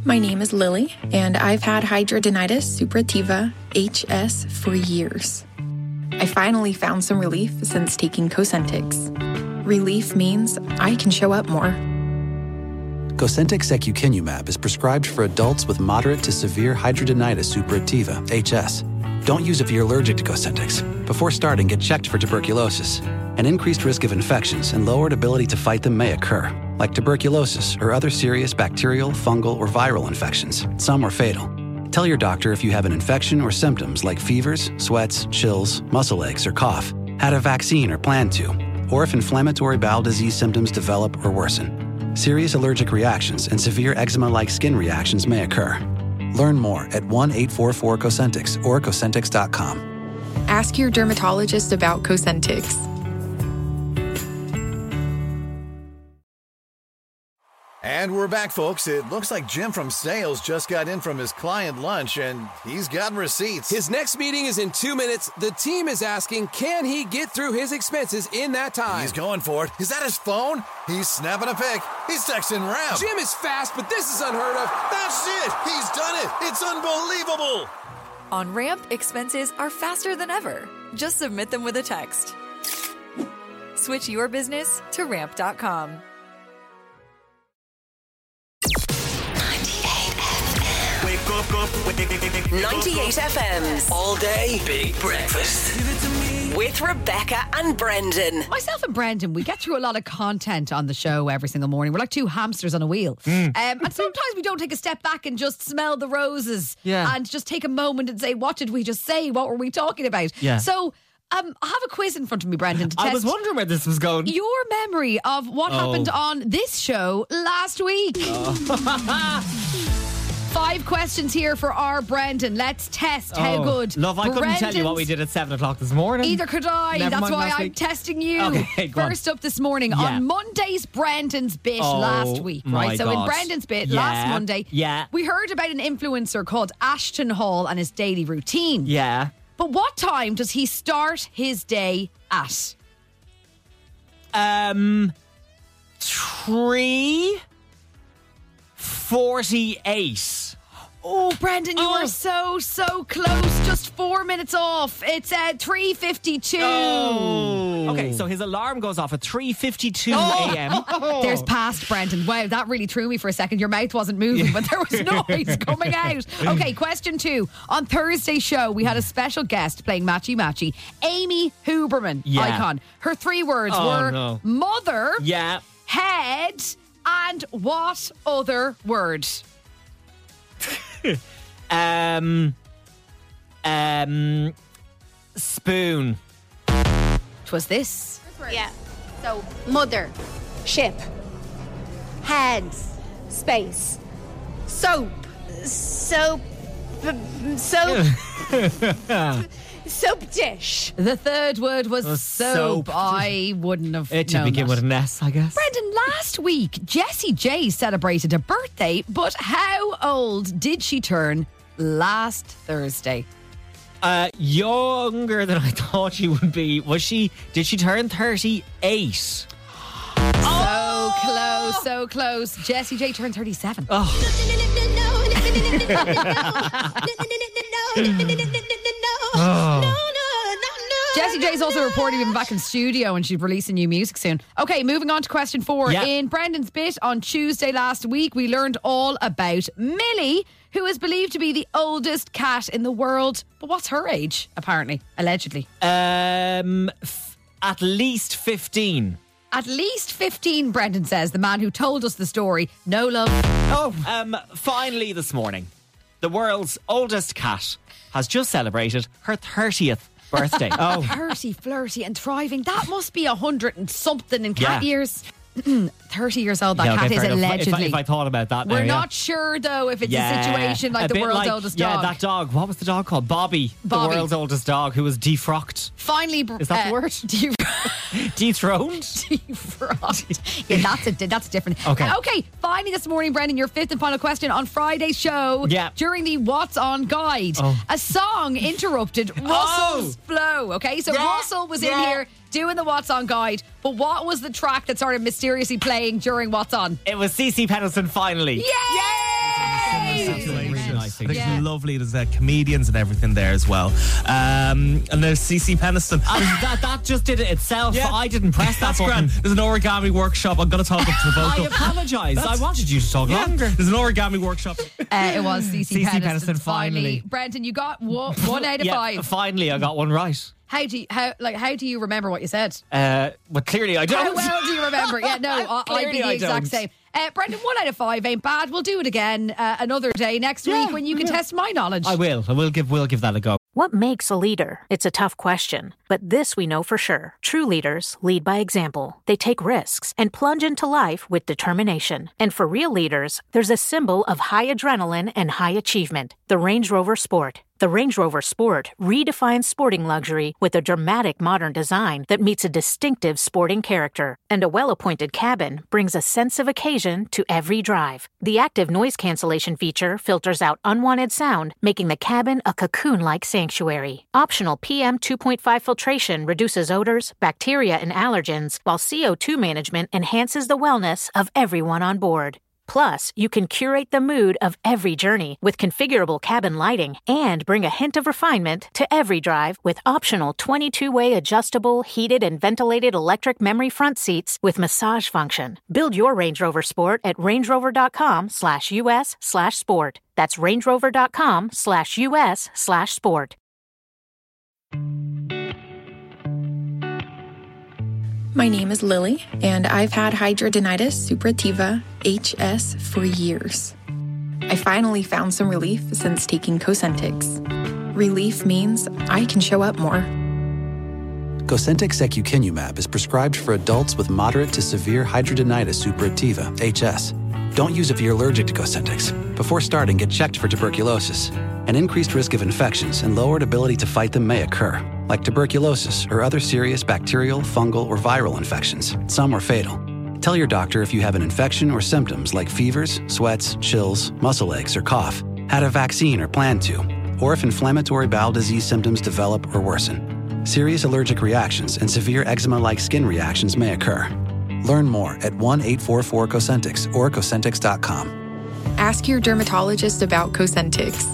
My name is Lily, and I've had hidradenitis suppurativa, HS, for years. I finally found some relief since taking Cosentyx. Relief means I can show up more. Cosentyx secukinumab is prescribed for adults with moderate to severe hidradenitis suppurativa, HS. Don't use if you're allergic to Cosentyx. Before starting, get checked for tuberculosis. An increased risk of infections and lowered ability to fight them may occur, like tuberculosis or other serious bacterial, fungal, or viral infections. Some are fatal. Tell your doctor if you have an infection or symptoms like fevers, sweats, chills, muscle aches, or cough, had a vaccine or plan to, or if inflammatory bowel disease symptoms develop or worsen. Serious allergic reactions and severe eczema-like skin reactions may occur. Learn more at 1-844-COSENTYX or Cosentyx.com. Ask your dermatologist about Cosentyx. And we're back, folks. It looks like Jim from sales just got in from his client lunch, and he's got receipts. His next meeting is in 2 minutes. The team is asking, can he get through his expenses in that time? He's going for it. Is that his phone? He's snapping a pic. He's texting Ramp. Jim is fast, but this is unheard of. That's it. He's done it. It's unbelievable. On Ramp, expenses are faster than ever. Just submit them with a text. Switch your business to Ramp.com. 98 FM. All day, big breakfast. With Rebecca and Brendan. Myself and Brendan, we get through a lot of content on the show every single morning. We're like two hamsters on a wheel. And sometimes we don't take a step back and just smell the roses and just take a moment and say, what did we just say? What were we talking about? Yeah. So I have a quiz in front of me, Brendan, to test I was wondering where this was going. your memory of what happened on this show last week. 5 questions here for our Brendan. Let's test how good. Love, I couldn't tell you what we did at 7 o'clock this morning. Either could I. Never That's mind why last I'm week. testing you. Okay, go on. First up this morning, on Monday's Brendan's bit last week, my right? So in God. Brendan's bit last Monday, we heard about an influencer called Ashton Hall and his daily routine. Yeah. But what time does he start his day at? 3:48. Oh, Brendan, you were so close. Just 4 minutes off. It's at 3:52. Oh. Okay, so his alarm goes off at 3:52 a.m. There's past, Brendan. Wow, that really threw me for a second. Your mouth wasn't moving, but there was noise coming out. Okay, question 2. On Thursday's show, we had a special guest playing Matchy Matchy, Amy Huberman, icon. Her 3 words were mother, head, and what other word? Spoon. Twas this. Yeah. So, mother, ship, heads, space, soap, soap dish. The third word was soap. I wouldn't have It should known begin that. with an S, I guess. Brendan, last week, Jessie J celebrated a birthday, but how old did she turn last Thursday? Younger than I thought she would be. Did she turn 38? So close. Jessie J turned 37. Jessie J's also reporting being back in studio and she's releasing new music soon. Okay, moving on to question 4. Yeah. In Brendan's bit on Tuesday last week, we learned all about Millie, who is believed to be the oldest cat in the world. But what's her age, apparently, allegedly? At least 15. At least 15, Brendan says, the man who told us the story. No love. Finally this morning, the world's oldest cat has just celebrated her 30th birthday. 30, flirty and thriving. That must be 100 and something in cat years. 30 years old, that cat is fair enough. allegedly. If I thought about that We're now, not sure, though, if it's a situation like the bit world's oldest dog. Yeah, that dog. What was the dog called? Bobby. The world's oldest dog who was defrocked. Finally, is that the word? Dethroned? Defrocked. Yeah, that's different. Okay. Finally this morning, Brendan, your 5th and final question on Friday's show. Yeah. During the What's On guide, a song interrupted Russell's flow. Okay, so Russell was in here doing the What's On guide, but what was the track that started mysteriously playing during What's On? It was CeCe Peniston, finally. Yay! Situation. nice thing. There's lovely. There's comedians and everything there as well. And there's CC Peniston. That just did it itself. Yeah. I didn't press that That's button. grand. There's an origami workshop. I'm going to talk up to the I vocal. apologise. I wanted you to talk longer. There's an origami workshop. It was CC CC Peniston. Peniston, finally. Brendan, you got one out of Yeah, 5. finally, I got one right. How do you remember what you said? Well, clearly I don't. How well do you remember? Yeah, no, I'd be Clearly the I exact don't. same. Brendan, 1 out of 5 ain't bad. We'll do it again another day next week when you can test my knowledge. We'll give that a go. What makes a leader? It's a tough question, but this we know for sure. True leaders lead by example. They take risks and plunge into life with determination. And for real leaders, there's a symbol of high adrenaline and high achievement: the Range Rover Sport. The Range Rover Sport redefines sporting luxury with a dramatic modern design that meets a distinctive sporting character. And a well-appointed cabin brings a sense of occasion to every drive. The active noise cancellation feature filters out unwanted sound, making the cabin a cocoon-like sanctuary. Optional PM 2.5 filtration reduces odors, bacteria, and allergens, while CO2 management enhances the wellness of everyone on board. Plus, you can curate the mood of every journey with configurable cabin lighting and bring a hint of refinement to every drive with optional 22-way adjustable, heated and ventilated electric memory front seats with massage function. Build your Range Rover Sport at rangerover.com/US/sport. That's rangerover.com/US/sport. My name is Lily, and I've had hidradenitis suppurativa HS for years. I finally found some relief since taking Cosentyx. Relief means I can show up more. Cosentyx secukinumab is prescribed for adults with moderate to severe hidradenitis suppurativa HS. Don't use if you're allergic to Cosentyx. Before starting, get checked for tuberculosis. An increased risk of infections and lowered ability to fight them may occur, like tuberculosis or other serious bacterial, fungal, or viral infections. Some are fatal. Tell your doctor if you have an infection or symptoms like fevers, sweats, chills, muscle aches, or cough, had a vaccine or plan to, or if inflammatory bowel disease symptoms develop or worsen. Serious allergic reactions and severe eczema-like skin reactions may occur. Learn more at 1-844-COSENTYX or Cosentyx.com. Ask your dermatologist about Cosentyx.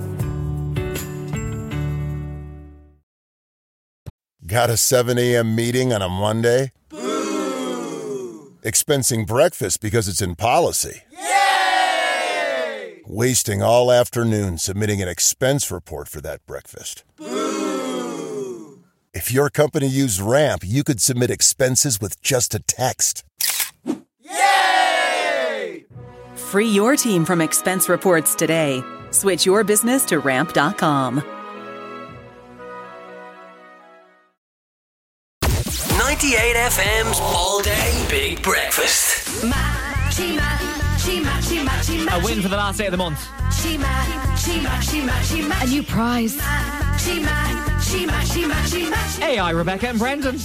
Got a 7 a.m. meeting on a Monday? Boo! Expensing breakfast because it's in policy? Yay! Wasting all afternoon submitting an expense report for that breakfast? Boo! If your company used Ramp, you could submit expenses with just a text. Yay! Free your team from expense reports today. Switch your business to Ramp.com. 98 FM's All Day Big Breakfast. A win for the last day of the month. A new prize. AI, Rebecca and Brendan.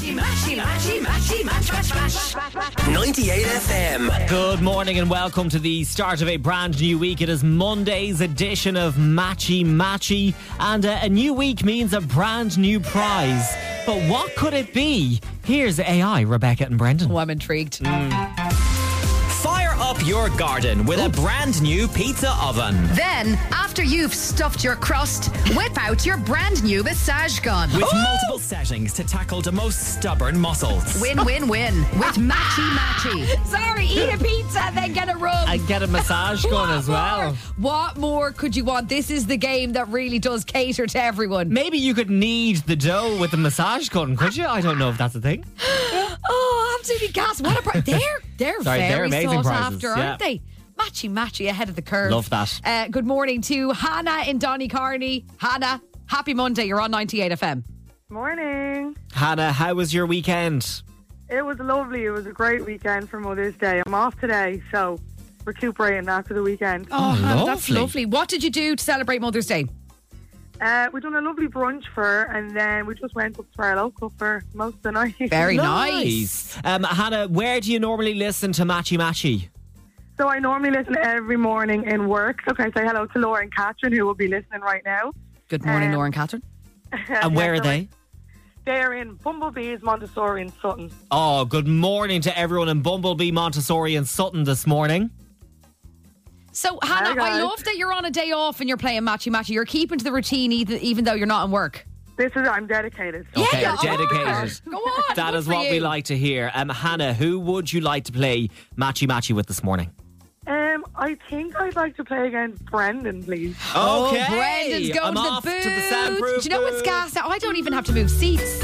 98 FM. Good morning and welcome to the start of a brand new week. It is Monday's edition of Matchy Matchy, and a new week means a brand new prize. But what could it be? Here's AI, Rebecca and Brendan. Oh, I'm intrigued. Fire up your garden with a brand new pizza oven. Then, after you've stuffed your crust, whip out your brand new massage gun. With multiple settings to tackle the most stubborn muscles. Win, win, win with Matchy Matchy. Sorry, eat a pizza and then get a rub. And get a massage gun as well. What more could you want? This is the game that really does cater to everyone. Maybe you could knead the dough with the massage gun, could you? I don't know if that's a thing. Oh, absolutely gas. What a prize. They're very amazing sought prizes, after, yeah. aren't they? Matchy ahead of the curve. Love that. Good morning to Hannah in Donnycarney. Hannah, happy Monday. You're on 98 FM. Morning. Hannah, how was your weekend? It was lovely. It was a great weekend for Mother's Day. I'm off today, so recuperating after the weekend. Oh, Hannah, that's lovely. What did you do to celebrate Mother's Day? We done a lovely brunch for her, and then we just went up to our local for most of the night. Very nice. Hannah, where do you normally listen to Matchy Matchy? So I normally listen every morning in work. So can I say hello to Laura and Catherine, who will be listening right now? Good morning, Laura and Catherine. And where are they? They're in Bumblebees, Montessori and Sutton. Oh, good morning to everyone in Bumblebee, Montessori and Sutton this morning. So, Hannah, Hi, guys. I love that you're on a day off and you're playing Matchy Matchy. You're keeping to the routine even though you're not in work. I'm dedicated. Okay, Yeah, dedicated. Go on. That good is for what you. we like to hear. Hannah, who would you like to play Matchy Matchy with this morning? I think I'd like to play against Brendan, please. Oh, Okay. Brendan's going I'm to the off booth. to the soundproof Do you know what's booth. gas now? I don't even have to move seats.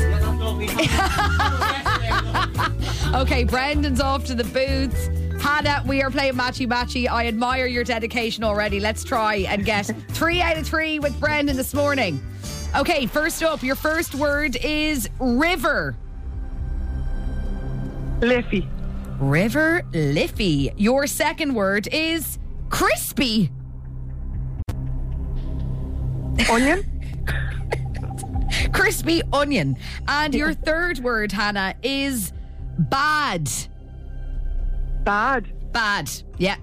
Okay, Brendan's off to the booth. Hannah, we are playing Matchy Matchy. I admire your dedication already. Let's try and get 3 out of 3 with Brendan this morning. Okay, first up, your first word is river. Liffey. River Liffey. Your second word is crispy. Onion. Crispy onion. And your third word, Hannah, is bad. Bad. Bad. Yeah.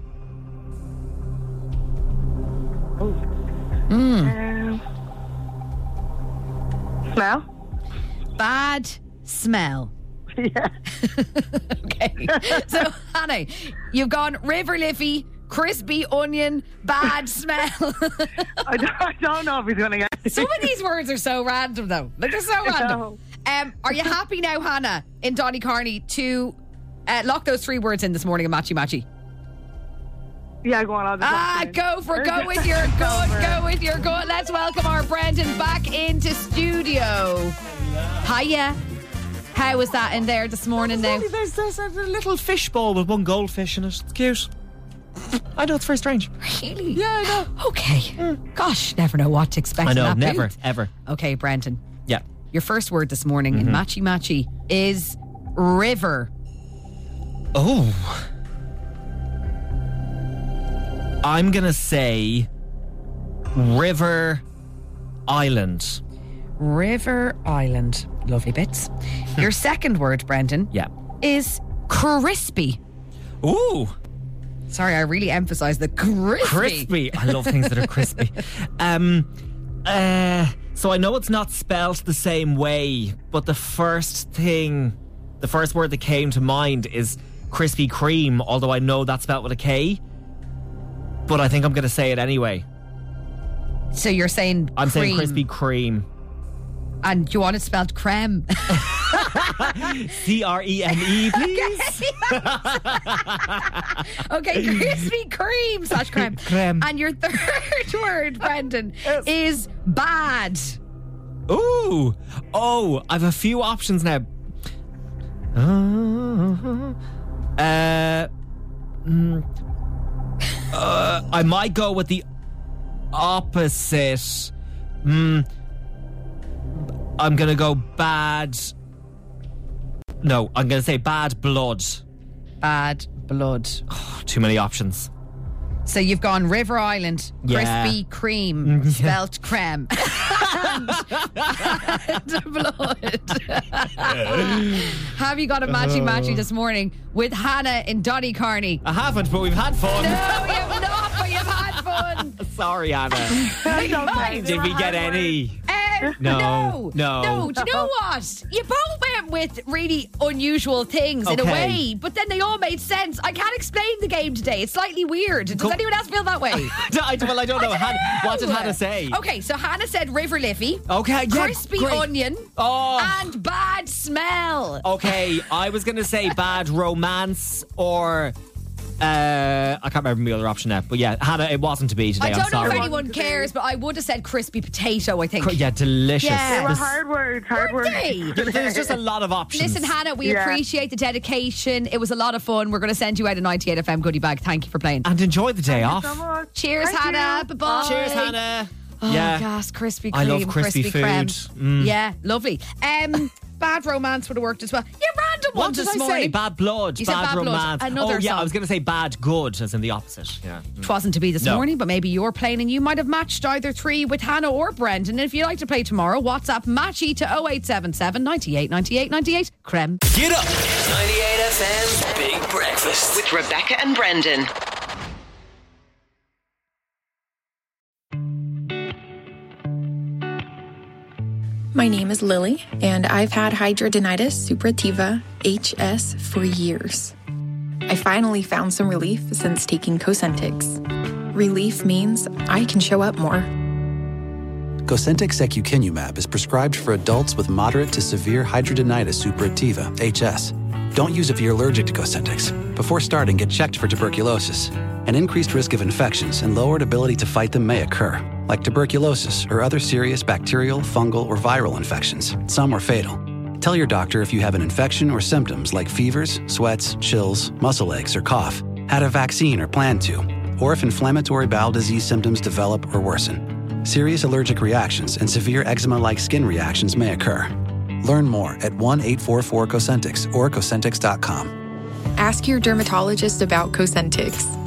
Smell. Bad smell. Yeah. Okay. So, Hannah, you've gone river liffey, crispy onion, bad smell. I don't know if he's going to get it. Some of these words are so random, though. Like, they're so random. Are you happy now, Hannah, in Donny Carney, to lock those 3 words in this morning in Matchy Matchy? Yeah, go on. I'll just Go for it. Go with your gut. Go with your gut. Let's welcome our Brendan back into studio. Hiya. How was that in there this morning now? There's a little fishbowl with one goldfish in it. It's cute. I know, it's very strange. Really? Yeah, I know. Okay. Gosh, never know what to expect. I know, in that never, booth. ever. Okay, Brendan. Yeah. Your first word this morning in Matchy Matchy is river. Oh. I'm going to say River Island. River Island. Lovely bits. Your second word, Brendan, is crispy. Ooh. Sorry, I really emphasise the crispy. Crispy. I love things that are crispy. So I know it's not spelt the same way, but the first word that came to mind is Krispy Kreme, although I know that's spelt with a K. But I think I'm going to say it anyway. So you're saying I'm cream. saying Krispy Kreme. And you want it spelled creme? C-R-E-M-E, please. Okay, Krispy Kreme / creme. Creme. And your third word, Brendan, is bad. Ooh. Oh, I have a few options now. I might go with the opposite. I'm going to go bad. No, I'm going to say bad blood. Bad blood. Oh, too many options. So you've gone River Island, Yeah. Krispy Kreme, spelt creme, and blood. Have you got a matchy this morning with Hannah in Donny Carney? I haven't, but we've had fun. No, you've not, but you've had fun. Sorry, Hannah. Did we get any? No. Do you know what? You both went with really unusual things in a Okay. way, but then they all made sense. I can't explain the game today. It's slightly weird. Does anyone else feel that way? I don't know. What did Hannah say? Okay, so Hannah said River Liffey. Okay, yeah, Crispy great. onion. Oh. And bad smell. Okay, I was going to say bad romance or... I can't remember the other option now. But yeah, Hannah, it wasn't to be today. I don't I'm know sorry. if anyone cares, but I would have said crispy potato, I think. Yeah, delicious. Yeah. They were hard words. There's just a lot of options. Listen, Hannah, we appreciate the dedication. It was a lot of fun. We're going to send you out a 98 FM goodie bag. Thank you for playing. And enjoy the day off. So much. Cheers, Thank Hannah. you. Bye-bye. Cheers, Hannah. Oh, Yeah. gosh, Krispy Kreme. I love crispy creme. food. Yeah, lovely. Bad romance would have worked as well. Yeah, random What ones did this I morning. say? Bad blood, You said bad bad blood. romance. Another oh yeah, song. I was going to say bad good, as in the opposite. Yeah. It wasn't to be this No. morning, but maybe you're playing and you might have matched either 3 with Hannah or Brendan. And if you'd like to play tomorrow, WhatsApp Matchy to 0877 98 98 98. Creme. Get up! 98 FM's Big Breakfast With Rebecca and Brendan. My name is Lily, and I've had hidradenitis suppurativa, HS, for years. I finally found some relief since taking Cosentyx. Relief means I can show up more. Cosentyx secukinumab is prescribed for adults with moderate to severe hidradenitis suppurativa, HS. Don't use if you're allergic to Cosentyx. Before starting, get checked for tuberculosis. An increased risk of infections and lowered ability to fight them may occur, like tuberculosis or other serious bacterial, fungal, or viral infections. Some are fatal. Tell your doctor if you have an infection or symptoms like fevers, sweats, chills, muscle aches, or cough, had a vaccine or plan to, or if inflammatory bowel disease symptoms develop or worsen. Serious allergic reactions and severe eczema-like skin reactions may occur. Learn more at 1-844-COSENTYX or Cosentyx.com. Ask your dermatologist about Cosentyx.